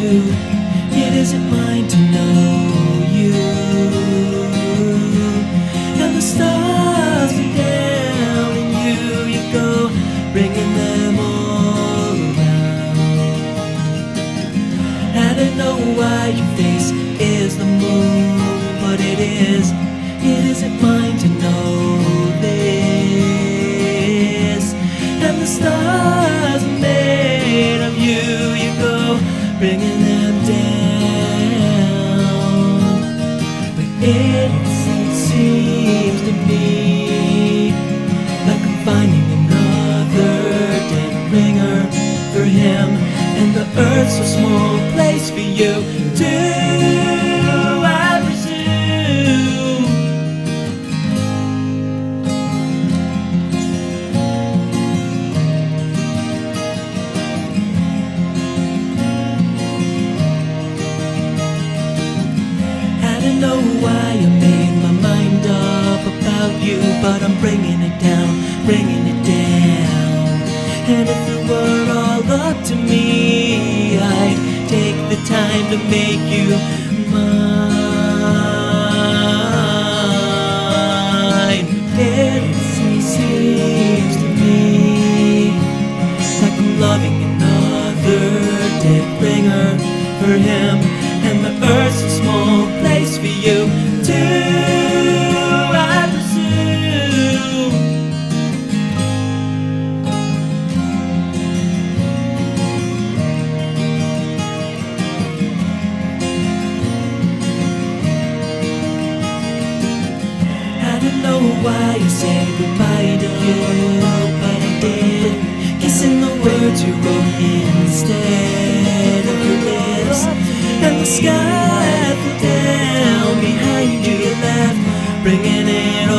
you. It isn't mine to know you. And the stars are down, and you go, bringing them all around. I don't know why your face is the moon, but it isn't mine to know this. And the stars are made of you. You go, bringing them down. But it seems to me like I'm finding another dead ringer for him, and the earth's a small place for you too, I presume. I don't know why I made my mind up about you, but I'm bringing it down, bringing it down. And if it were all up to me, I'd take the time to make you mine. It seems to me like I'm loving another dead ringer for him, and the earth's a small place for you too, I presume. I don't know why I said goodbye to you, but I did, kissing the words you wrote instead of your lips. And the sky fell down behind you, you left, bringing it